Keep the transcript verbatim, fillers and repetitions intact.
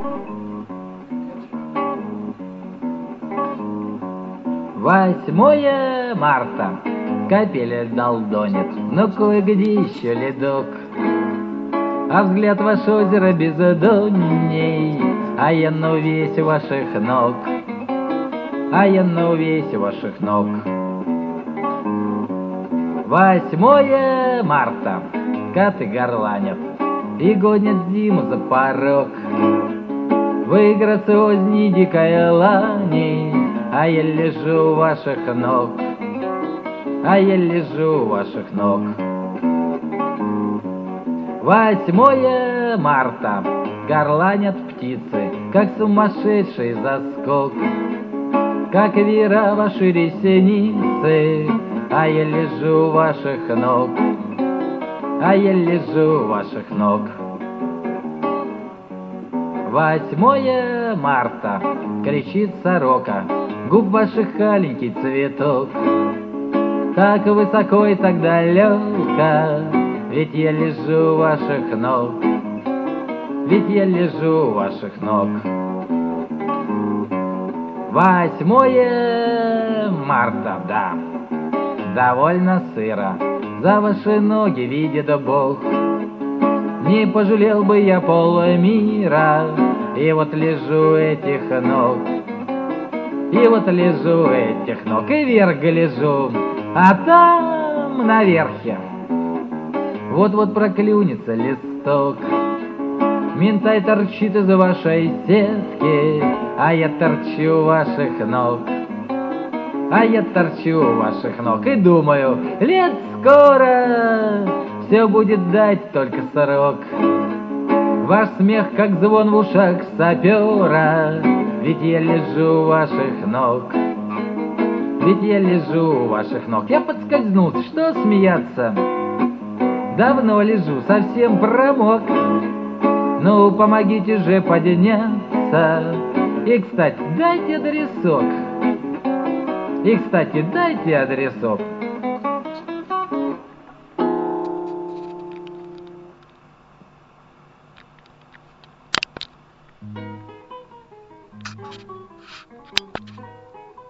Восьмое марта, капель долдонит, но кое-где еще ледок. А взгляд ваш озеро бездонней, а я на увесь ваших ног, а я на увесь ваших ног. Восьмое марта, коты горланят и гонят зиму за порог. В грациозни дикая лани, а я лежу у ваших ног, а я лежу у ваших ног. Восьмое марта, горланят птицы, как сумасшедший заскок. Как вера ваши ресницы, а я лежу у ваших ног, а я лежу у ваших ног. Восьмое марта, кричит сорока, губ ваших аленький цветок. Так высоко и так далеко, ведь я лежу у ваших ног, ведь я лежу у ваших ног. Восьмое марта, да, довольно сыро, за ваши ноги видит Бог. Не пожалел бы я полмира, и вот лежу этих ног, и вот лежу этих ног, и вверх гляжу, а там наверхе вот-вот проклюнется листок. Минтай торчит из вашей сетки, а я торчу у ваших ног, а я торчу у ваших ног и думаю, лет скоро все будет дать только срок. Ваш смех, как звон в ушах сапера, ведь я лежу у ваших ног, ведь я лежу у ваших ног. Я подскользнулся, что смеяться? Давно лежу, совсем промок. Ну, помогите же подняться. И, кстати, дайте адресок. И, кстати, дайте адресок.